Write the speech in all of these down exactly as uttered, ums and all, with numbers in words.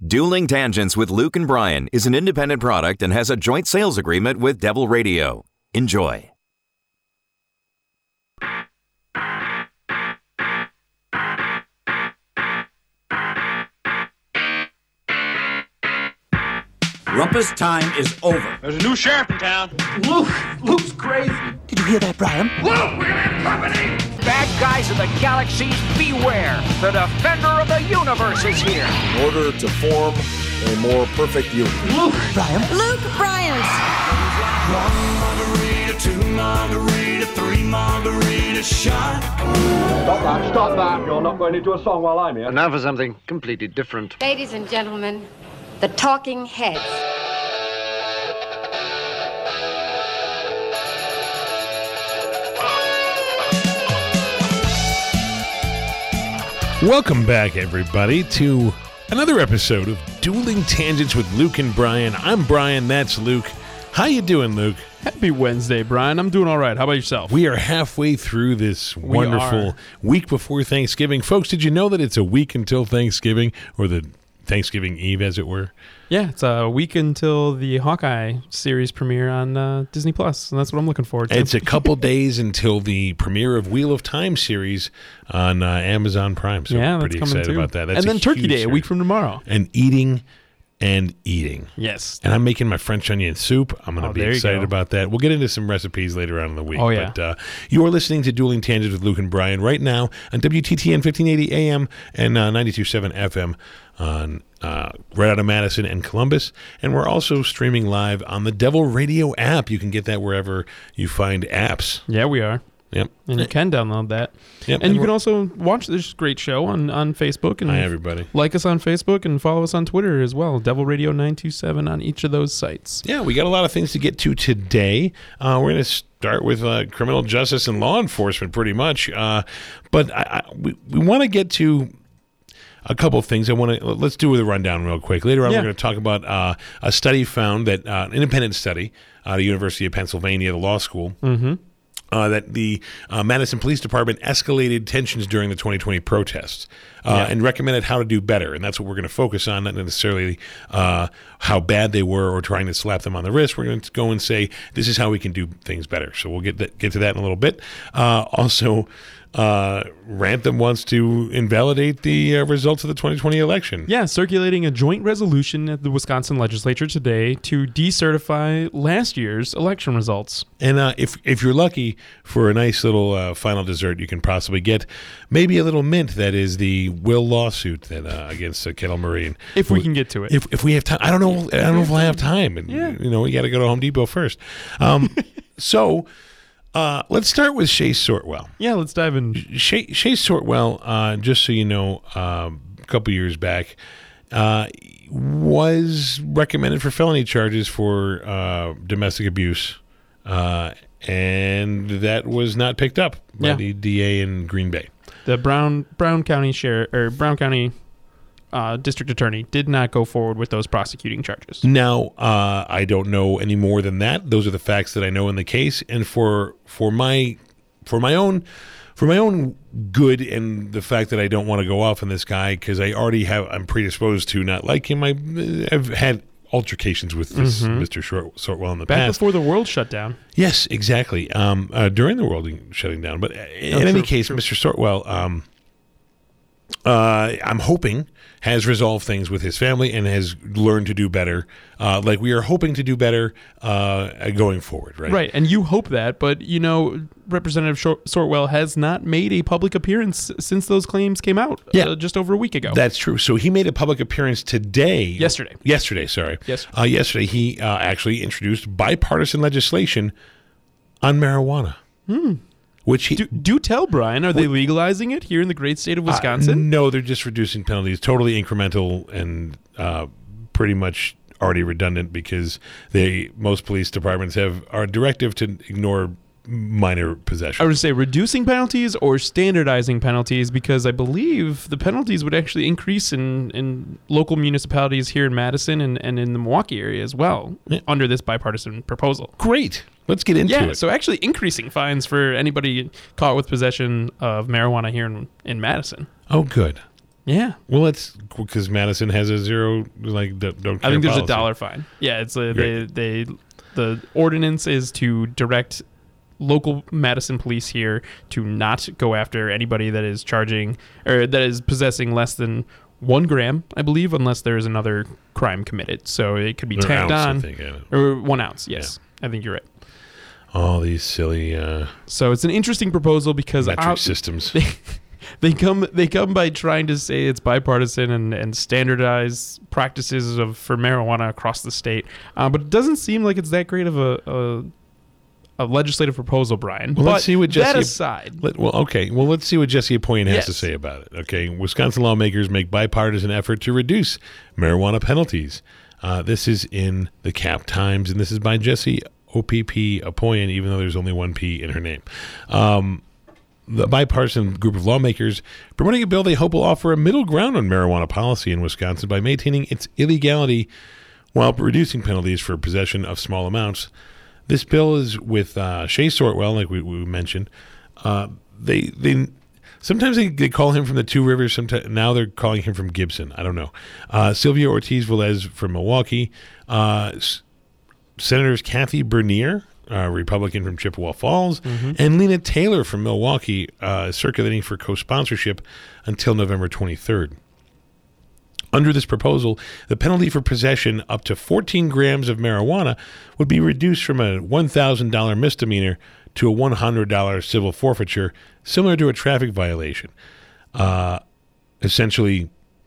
Dueling Tangents with Luke and Brian is an independent product and has a joint sales agreement with Devil Radio. Enjoy. Rumpus time is over. There's a new sheriff in town. Luke! Luke's crazy. Did you hear that, Brian? Luke, we're gonna have company! Bad guys of the galaxies, beware! The defender of the universe is here! In order to form a more perfect union. Luke! Brian? Luke Bryant! One margarita, two margarita, three margarita shot. Stop that, stop that. You're not going into a song while I'm here. And now for something completely different. Ladies and gentlemen, the Talking Heads. Welcome back, everybody, to another episode of Dueling Tangents with Luke and Brian. I'm Brian, that's Luke. How you doing, Luke? Happy Wednesday, Brian. I'm doing all right. How about yourself? We are halfway through this We wonderful are. week before Thanksgiving. Folks, did you know that it's a week until Thanksgiving, or the Thanksgiving Eve, as it were? Yeah, it's a week until the Hawkeye series premiere on uh, Disney Plus, and that's what I'm looking forward to. It's a couple days until the premiere of Wheel of Time series on uh, Amazon Prime, so yeah, I'm pretty that's coming excited too. about that. That's and then a Turkey huge Day, series. a week from tomorrow. And eating and eating. Yes. And I'm making my French onion soup. I'm going to Oh, be there you excited go. about that. We'll get into some recipes later on in the week. Oh, yeah. But uh, you are listening to Dueling Tangents with Luke and Brian right now on W T T N fifteen eighty A M and uh, ninety-two point seven F M on uh, right out of Madison and Columbus. And we're also streaming live on the Devil Radio app. You can get that wherever you find apps. Yeah, we are. Yep. And you can download that. Yep. And you we're- can also watch this great show on, on Facebook. And Hi, everybody. Like us on Facebook and follow us on Twitter as well. Devil Radio nine two seven on each of those sites. Yeah, we got a lot of things to get to today. Uh, we're going to start with uh, criminal justice and law enforcement pretty much. Uh, but I, I, we, we want to get to a couple of things. I want to let's do the rundown real quick. Later on, Yeah. we're going to talk about uh, a study found that uh, an independent study out of the University of Pennsylvania, the law school, Mm-hmm. uh, that the uh, Madison Police Department escalated tensions during the twenty twenty protests uh, Yeah. and recommended how to do better. And that's what we're going to focus on, not necessarily uh, how bad they were or trying to slap them on the wrist. We're going to go and say, this is how we can do things better. So we'll get that, get to that in a little bit. Uh, also, uh, Rantham wants to invalidate the uh, results of the twenty twenty election. Yeah, circulating a joint resolution at the Wisconsin legislature today to decertify last year's election results. And uh, if if you're lucky for a nice little uh, final dessert, you can possibly get maybe a little mint. That is the Will lawsuit that uh, against uh, Kettle Marine. If we can get to it. If if we have time, I don't know. I don't know if we'll have time. And Yeah. you know, we got to go to Home Depot first. Um, so uh, let's start with Chase Sortwell. Yeah, let's dive in. Chase, Chase Sortwell, uh, just so you know, um, a couple years back, uh, was recommended for felony charges for uh, domestic abuse, uh, and that was not picked up by Yeah. the D A in Green Bay. The Brown Brown County Sheriff or Brown County uh, District Attorney did not go forward with those prosecuting charges. Now, uh, I don't know any more than that. Those are the facts that I know in the case, and for for my for my own for my own good and the fact that I don't want to go off on this guy because I already have I'm predisposed to not like him. I, I've had altercations with this Mhm. Mister Short, Sortwell in the Back past. before the world shut down. Yes, exactly. Um, uh, during the world shutting down, but in Oh, any true, case, true. Mister Sortwell, um, uh, I'm hoping has resolved things with his family and has learned to do better. Uh, like we are hoping to do better uh, going forward, right? Right, and you hope that, but you know, Representative Short- Sortwell has not made a public appearance since those claims came out Yeah. uh, just over a week ago. That's true. So he made a public appearance today. Yesterday. Yesterday, sorry. Yesterday. Uh, yesterday, he uh, actually introduced bipartisan legislation on marijuana. Hmm. Which he, do, do tell, Brian, are they legalizing it here in the great state of Uh, Wisconsin? no, they're just reducing penalties. Totally incremental and uh, pretty much already redundant because they most police departments have our directive to ignore minor possession. I would say reducing penalties or standardizing penalties because I believe the penalties would actually increase in, in local municipalities here in Madison and, and in the Milwaukee area as well Yeah. under this bipartisan proposal. Great. Let's get into Yeah, it. so actually increasing fines for anybody caught with possession of marijuana here in, in Madison. Oh, good. Yeah. Well, it's because Madison has a zero, like, don't care I think there's policy. a dollar fine. Yeah, it's a, Right. they, they, the ordinance is to direct local Madison police here to not go after anybody that is charging or that is possessing less than one gram, I believe, unless there is another crime committed. So it could be Or tagged ounce, I on. think, yeah. Or one ounce, yes. I think you're right. All these silly uh, So it's an interesting proposal because metric out- systems. They, they come they come by trying to say it's bipartisan and, and standardize practices of for marijuana across the state, uh, but it doesn't seem like it's that great of a a, a legislative proposal, Brian. Well, but let's see what Jesse. that aside, Let, well, okay. Well, let's see what Jesse Apoyan has Yes. to say about it. Okay, Wisconsin lawmakers make bipartisan effort to reduce marijuana penalties. Uh, this is in the Cap Times, and this is by Jesse O P P Apoyan, even though there's only one P in her name. Um, the bipartisan group of lawmakers promoting a bill they hope will offer a middle ground on marijuana policy in Wisconsin by maintaining its illegality while reducing penalties for possession of small amounts. This bill is with uh, Shay Sortwell, like we, we mentioned. Uh, they they sometimes they, they call him from the Two Rivers. Sometimes now they're calling him from Gibson. I don't know. Uh, Sylvia Ortiz Velez from Milwaukee. Uh, S- Senators Kathy Bernier, uh, Republican from Chippewa Falls, Mm-hmm. and Lena Taylor from Milwaukee, uh, circulating for co-sponsorship until November twenty-third. Under this proposal, the penalty for possession up to fourteen grams of marijuana would be reduced from a one thousand dollars misdemeanor to a one hundred dollars civil forfeiture, similar to a traffic violation. Uh, essentially,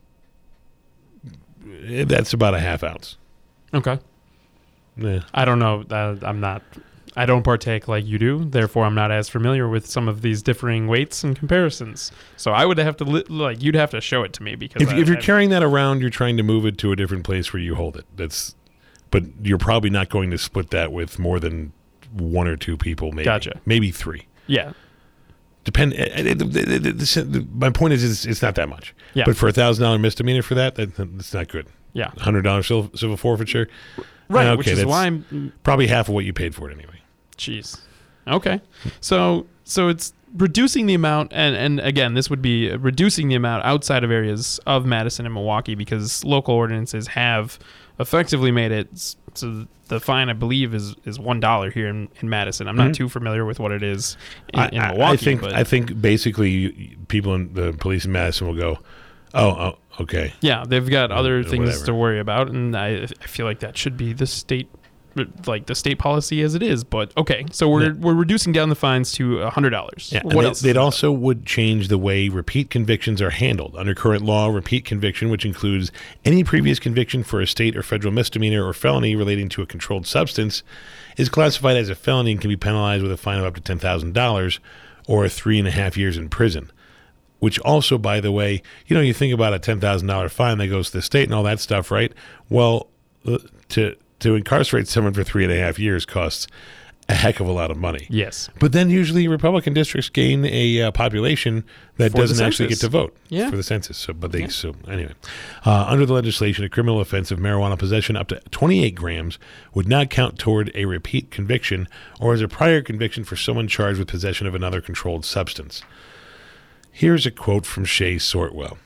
that's about a half ounce. okay. Yeah. I don't know. Uh, I'm not. I don't partake like you do. Therefore, I'm not as familiar with some of these differing weights and comparisons. So I would have to li- like you'd have to show it to me because If, I, if you're I- carrying that around, you're trying to move it to a different place where you hold it. That's, but you're probably not going to split that with more than one or two people. Maybe, Gotcha. maybe three. yeah. Depend. uh, uh, the- the- the- the- My point is, it's, it's not that much. Yeah. But for a thousand dollar misdemeanor for that, that, that's not good. Yeah. Hundred dollar civil, civil forfeiture. Right. Uh, which okay, is that's why I'm. probably half of what you paid for it anyway. Jeez. Okay. So so it's reducing the amount, and, and again, this would be reducing the amount outside of areas of Madison and Milwaukee because local ordinances have effectively made it s- so the fine, I believe, is is one dollar here in, in Madison. I'm not Mhm. too familiar with what it is in, I, in I- Milwaukee. I think but I think basically you, people in the police in Madison will go, oh, oh okay. yeah, they've got other or things whatever. to worry about, and I I feel like that should be the state. Like the state policy as it is, but okay. So we're Yeah. we're reducing down the fines to a hundred dollars. Yeah, and What they, else? It also would change the way repeat convictions are handled. Under current law, repeat conviction, which includes any previous conviction for a state or federal misdemeanor or felony relating to a controlled substance, is classified as a felony and can be penalized with a fine of up to ten thousand dollars or three and a half years in prison. Which also, by the way, you know, you think about a ten thousand dollars fine that goes to the state and all that stuff, right? Well, uh, to to incarcerate someone for three and a half years costs a heck of a lot of money. Yes. But then usually Republican districts gain a uh, population that For the doesn't actually get census. to vote Yeah. for the census. So, but they Yeah. so anyway, uh, under the legislation, a criminal offense of marijuana possession up to twenty-eight grams would not count toward a repeat conviction or as a prior conviction for someone charged with possession of another controlled substance. Here's a quote from Shay Sortwell,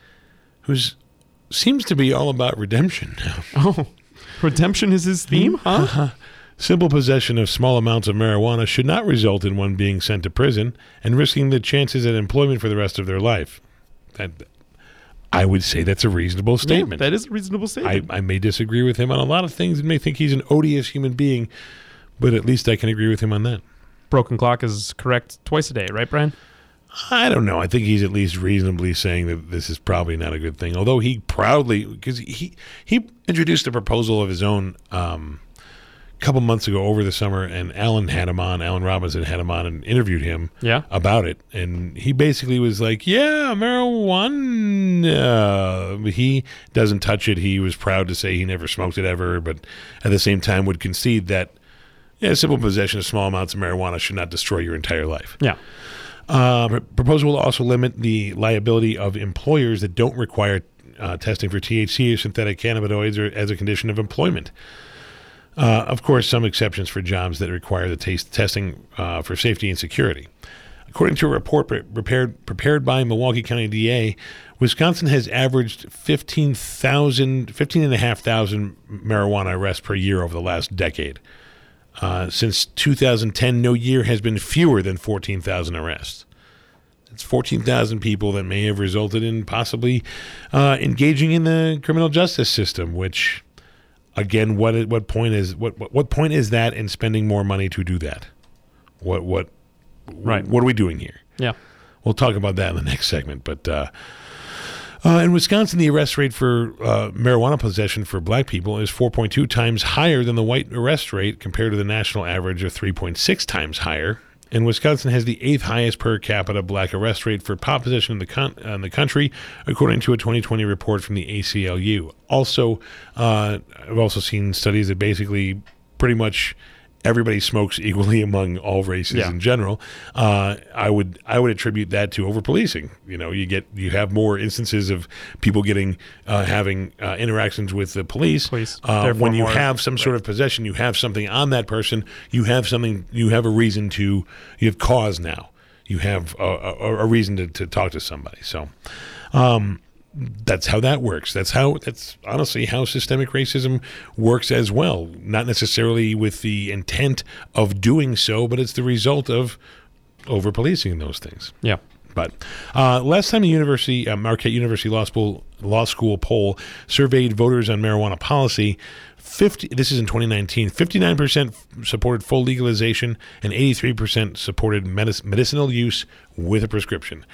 who seems to be all about redemption now. Oh, redemption is his theme, huh? Simple possession of small amounts of marijuana should not result in one being sent to prison and risking the chances at employment for the rest of their life. That, I would say that's a reasonable statement. Yeah, that is a reasonable statement. I, I may disagree with him on a lot of things and may think he's an odious human being, but at least I can agree with him on that. Broken clock is correct twice a day, right, Brian? I don't know. I think he's at least reasonably saying that this is probably not a good thing. Although he proudly, because he he introduced a proposal of his own um, a couple months ago over the summer, and Alan had him on. Alan Robinson had him on and interviewed him Yeah. about it, and he basically was like, "Yeah, marijuana." He doesn't touch it. He was proud to say he never smoked it ever, but at the same time would concede that yeah, simple possession of small amounts of marijuana should not destroy your entire life. Yeah. Uh, proposal will also limit the liability of employers that don't require uh, testing for T H C or synthetic cannabinoids or as a condition of employment. Uh, of course, some exceptions for jobs that require the taste testing uh, for safety and security. According to a report pre- prepared prepared by Milwaukee County D A, Wisconsin has averaged fifteen thousand, fifteen and a half thousand marijuana arrests per year over the last decade. Uh, since two thousand ten, no year has been fewer than fourteen thousand arrests. It's fourteen thousand people that may have resulted in possibly uh, engaging in the criminal justice system, which, again, what what point is what what, what point is that in spending more money to do that? What what right? What are we doing here? Yeah, we'll talk about that in the next segment. But uh, uh, in Wisconsin, the arrest rate for uh, marijuana possession for black people is four point two times higher than the white arrest rate, compared to the national average of three point six times higher. And Wisconsin has the eighth highest per capita black arrest rate for pot possession in the con- in the country, according to a twenty twenty report from the A C L U. Also, uh, I've also seen studies that basically pretty much everybody smokes equally among all races yeah. in general. Uh, I would I would attribute that to overpolicing. You know, you get you have more instances of people getting uh, having uh, interactions with the police. Police. Uh, when you more, have some right. sort of possession, you have something on that person. You have something. You have a reason to. You have cause now. You have a, a, a reason to, to talk to somebody. So. Um, That's how that works. That's how, that's honestly how systemic racism works as well. Not necessarily with the intent of doing so, but it's the result of over-policing those things. Yeah. But uh, last time the University, uh, Marquette University Law School, Law School poll surveyed voters on marijuana policy, fifty this is in twenty nineteen, fifty-nine percent supported full legalization and eighty-three percent supported medic- medicinal use with a prescription.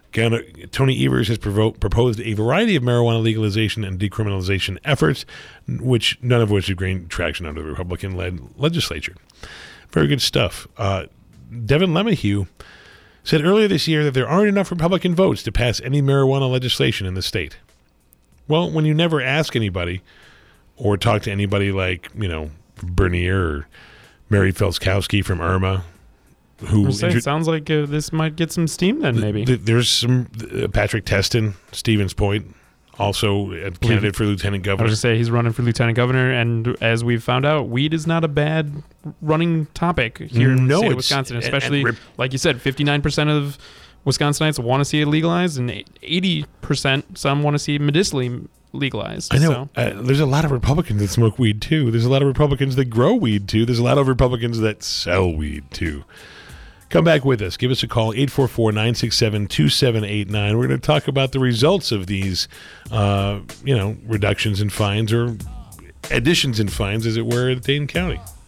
Tony Evers has provo- proposed a variety of marijuana legalization and decriminalization efforts, which none of which have gained traction under the Republican-led legislature. Very good stuff. Uh, Devin LeMahieu said earlier this year that there aren't enough Republican votes to pass any marijuana legislation in the state. Well, when you never ask anybody or talk to anybody like, you know, Bernier or Mary Felskowski from Irma, who say, intro- it sounds like uh, this might get some steam then, maybe. Th- there's some uh, Patrick Testin, Stevens Point, also a candidate for lieutenant I governor. was going to say he's running for lieutenant governor, and as we've found out, weed is not a bad running topic here in No, the state of it's- Wisconsin, and- especially, and rip- like you said, fifty-nine percent of Wisconsinites want to see it legalized, and eighty percent some want to see it medicinally legalized. I know. So. Uh, there's a lot of Republicans that smoke weed, too. There's a lot of Republicans that grow weed, too. There's a lot of Republicans that sell weed, too. Come back with us. Give us a call, eight four four, nine six seven, two seven eight nine. We're going to talk about the results of these, uh, you know, reductions in fines or additions in fines, as it were, in Dane County.